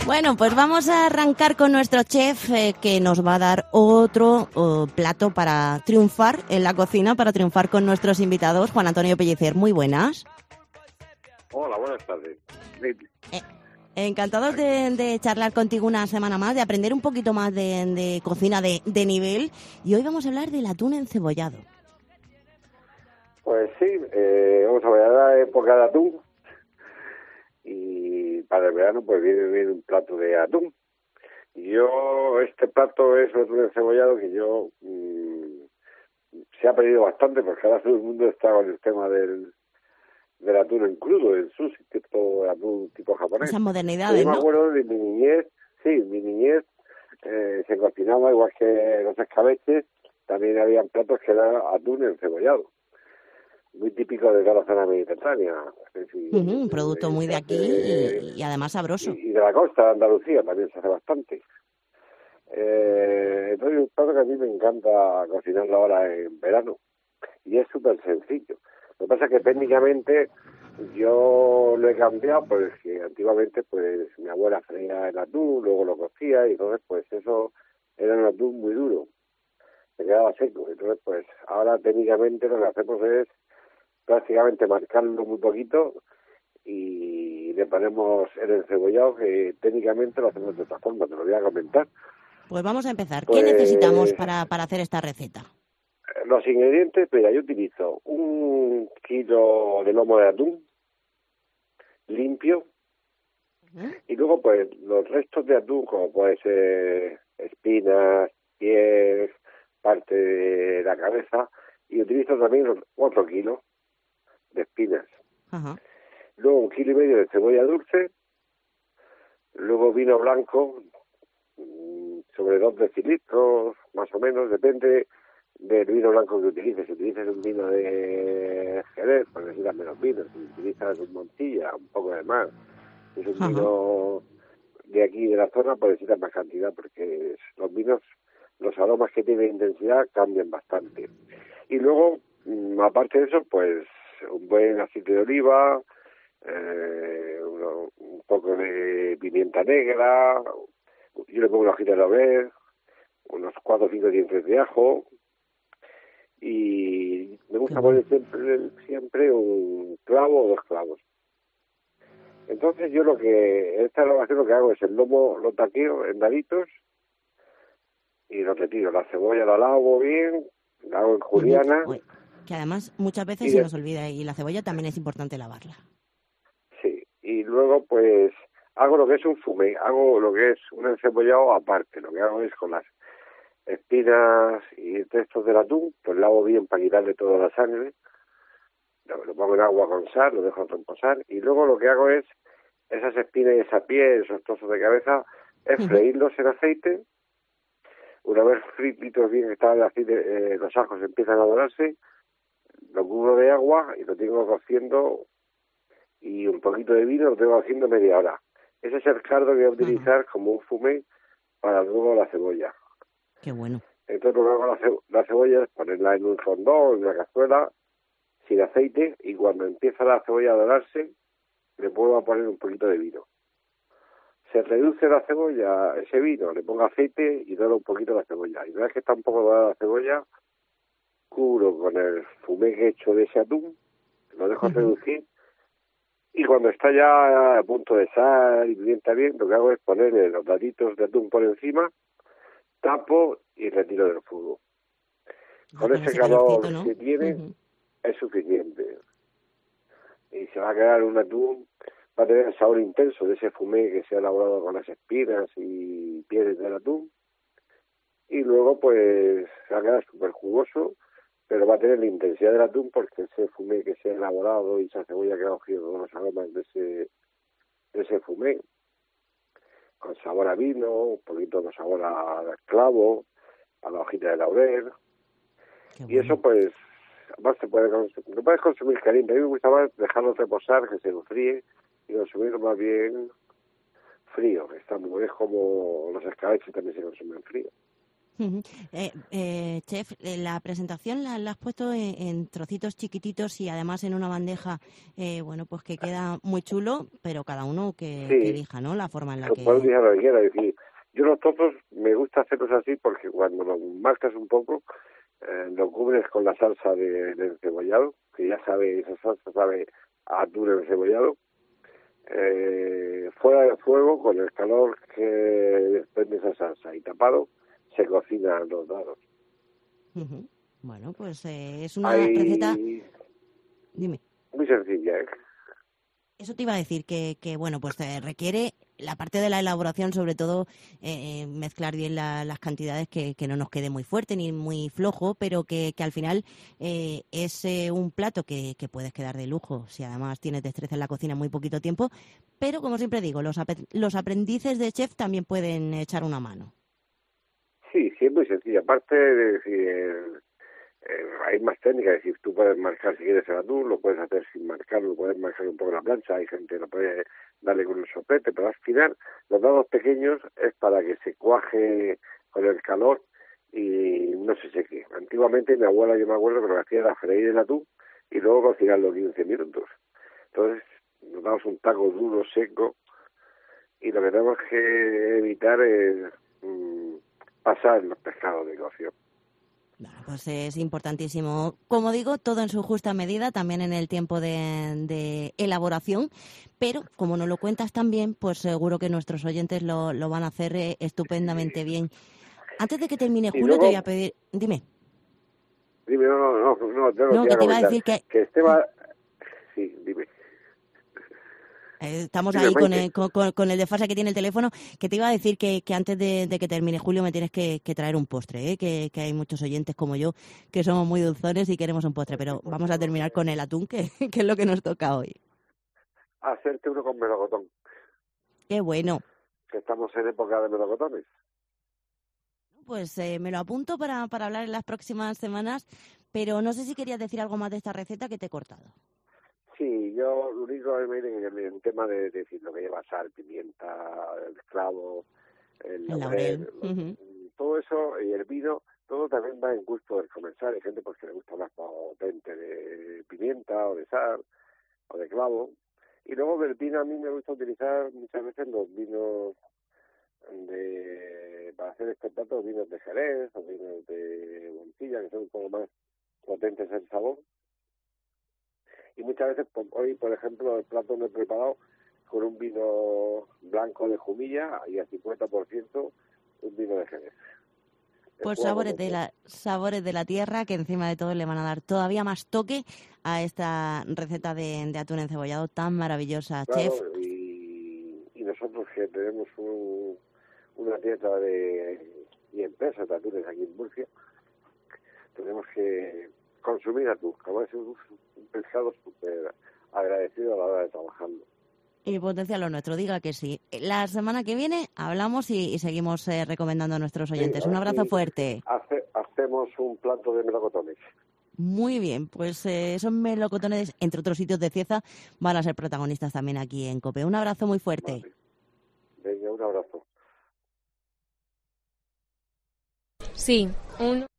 Bueno, pues vamos a arrancar con nuestro chef que nos va a dar otro plato para triunfar en la cocina, para triunfar con nuestros invitados. Juan Antonio Pellicer, muy buenas. Hola, buenas tardes. Encantados de charlar contigo una semana más, de aprender un poquito más de cocina de nivel. Y hoy vamos a hablar del atún encebollado. Pues sí, vamos a ver, ahora es época de atún. Y para el verano pues viene un plato de atún. Este plato es un atún encebollado que se ha pedido bastante porque ahora todo el mundo está con el tema del atún en crudo, el sushi, atún tipo japonés. Esas modernidades, Yo me acuerdo de mi niñez, se cocinaba igual que los escabeches, también habían platos que eran atún encebollado. Muy típico de toda la zona mediterránea. Es decir, un producto muy de aquí y además sabroso. Y de la costa de Andalucía también se hace bastante. Entonces es un plato que a mí me encanta cocinarlo ahora en verano. Y es súper sencillo. Lo que pasa es que técnicamente yo lo he cambiado porque antiguamente pues mi abuela freía el atún, luego lo cocía y entonces pues eso era un atún muy duro. Se quedaba seco. Entonces pues ahora técnicamente lo que hacemos es prácticamente marcarlo muy poquito y le ponemos el encebollado, que técnicamente lo hacemos de otra forma, te lo voy a comentar. Pues vamos a empezar. Pues, ¿Qué necesitamos para hacer esta receta? Los ingredientes, mira, yo utilizo 1 kilo de lomo de atún limpio, y luego pues los restos de atún, como puede ser espinas, pies, parte de la cabeza, y utilizo también los 4 kilos de espinas. Ajá. Luego 1,5 kilos de cebolla dulce, luego vino blanco, sobre 2 decilitros, más o menos, depende del vino blanco que utilices. Si utilizas un vino de Jerez, pues necesitas menos vino. Si utilizas un Montilla, un poco de más. Si es un vino de aquí, de la zona, pues necesitas más cantidad, porque los vinos, los aromas que tienen intensidad cambian bastante. Y luego, aparte de eso, pues un buen aceite de oliva, un poco de pimienta negra, yo le pongo una hojita de laurel, unos 4 o 5 dientes de ajo, y me gusta poner siempre un clavo o 2 clavos. Entonces yo esta elaboración lo que hago es el lomo lo taqueo en daditos y lo retiro. La cebolla la lavo bien, la hago en juliana. Que además muchas veces se nos olvida, y la cebolla también es importante lavarla. Sí, y luego pues hago lo que es un fumé, hago lo que es un encebollado aparte. Lo que hago es con las espinas y restos del atún, pues lavo bien para quitarle toda la sangre, lo pongo en agua con sal, lo dejo reposar, y luego lo que hago es esas espinas y esa piel, esos trozos de cabeza, es freírlos en aceite. Una vez fritos bien, que está el aceite, los ajos empiezan a dorarse, lo cubro de agua y lo tengo cociendo, y un poquito de vino lo tengo haciendo media hora. Ese es el caldo que voy a utilizar como un fumé para luego la cebolla. Qué bueno. Entonces lo que hago la cebolla es ponerla en un fondón, en una cazuela, sin aceite, y cuando empieza la cebolla a dorarse, le vuelvo a poner un poquito de vino. Se reduce la cebolla, ese vino, le pongo aceite y doro un poquito la cebolla. Y una vez que está un poco dorada la cebolla, cubro con el fumé que he hecho de ese atún, lo dejo reducir, y cuando está ya a punto de sal y pimienta bien, lo que hago es ponerle los daditos de atún por encima, tapo y retiro del fuego. Con ese calor, ¿no?, que tiene, es suficiente. Y se va a quedar un atún, va a tener el sabor intenso de ese fumé que se ha elaborado con las espinas y pieles del atún. Y luego, pues, se va a quedar súper jugoso, pero va a tener la intensidad del atún porque ese fumé que se ha elaborado y esa cebolla que ha cogido todos los aromas de ese fumé, con sabor a vino, un poquito de sabor a clavo, a la hojita de laurel. Y eso, pues, además lo puedes consumir caliente. A mí me gusta más dejarlo reposar, que se enfríe, y consumirlo más bien frío. Está muy bien, como los escabeches también se consumen frío. Ujú. Chef, la presentación la has puesto en trocitos chiquititos y además en una bandeja, bueno, pues que queda muy chulo, pero cada uno que Sí, elija, ¿no? La forma en la se puede que... utilizar lo que quiera. Es decir, yo los tozos me gusta hacerlos así porque cuando los marcas un poco, lo cubres con la salsa del cebollado, que ya sabe, esa salsa sabe a atún encebollado, fuera de fuego, con el calor que desprende esa salsa y tapado, se cocinan los dados. Ujú. Bueno, pues es una receta... Hay Dime. muy sencilla, ¿eh? Eso te iba a decir que bueno, pues requiere la parte de la elaboración, sobre todo mezclar bien las cantidades, que no nos quede muy fuerte ni muy flojo, pero que al final es un plato que puedes quedar de lujo si además tienes destreza en la cocina en muy poquito tiempo. Pero como siempre digo, los aprendices de chef también pueden echar una mano. Sí, sí, es muy sencilla. Aparte de decir, hay más técnicas, es decir, tú puedes marcar si quieres el atún, lo puedes hacer sin marcarlo, puedes marcar un poco la plancha, hay gente que lo puede darle con un soplete, pero al final los dados pequeños es para que se cuaje con el calor y no se seque. Antiguamente mi abuela, yo me acuerdo que lo que hacía era freír el atún y luego cocinarlo 15 minutos. Entonces nos damos un taco duro, seco, y lo que tenemos que evitar es pasar los pescados de cocción. Bueno, pues es importantísimo, como digo, todo en su justa medida, también en el tiempo de elaboración, pero como nos lo cuentas también, pues seguro que nuestros oyentes lo van a hacer estupendamente bien. Antes de que termine Y Julio, te voy a luego, pedir, dime, dime, no, te lo no, que iba que a te iba a comentar, decir que que Esteban, sí, dime, estamos dime, ahí con Maite. con el desfase que tiene el teléfono, que te iba a decir que antes de que termine Julio me tienes que traer un postre, que hay muchos oyentes como yo que somos muy dulzones y queremos un postre, pero vamos a terminar con el atún, que es lo que nos toca hoy. Hacerte uno con melocotón, Qué bueno. que estamos en época de melocotones. Pues me lo apunto para hablar en las próximas semanas, pero no sé si querías decir algo más de esta receta que te he cortado. Sí, yo lo único que me viene en el tema de decir lo que lleva sal, pimienta, el clavo, el El laurel. laurel, Ujú. todo eso y el vino, todo también va en gusto del comensal. Hay gente pues que le gusta más potente de pimienta o de sal o de clavo. Y luego del vino a mí me gusta utilizar muchas veces los vinos para hacer este plato, vinos de Jerez o vinos de Montilla, que son un poco más potentes en sabor. Y muchas veces, hoy por ejemplo, el plato me he preparado con un vino blanco de Jumilla y a 50% un vino de Jerez. He Pues jugado con los dos. sabores de la tierra que encima de todo le van a dar todavía más toque a esta receta de atún encebollado tan maravillosa, chef. Claro, y nosotros que tenemos una dieta y empresas de atunes aquí en Murcia, tenemos que consumir atún, como es un pescado súper agradecido a la hora de trabajarlo. Y potencia lo nuestro, diga que sí. La semana que viene hablamos y seguimos recomendando a nuestros Sí, oyentes. a Un ver abrazo si fuerte. hacemos un plato de melocotones. Muy bien, pues esos melocotones, entre otros sitios de Cieza, van a ser protagonistas también aquí en COPE. Un abrazo muy fuerte. Vale, venga, un abrazo. Sí, un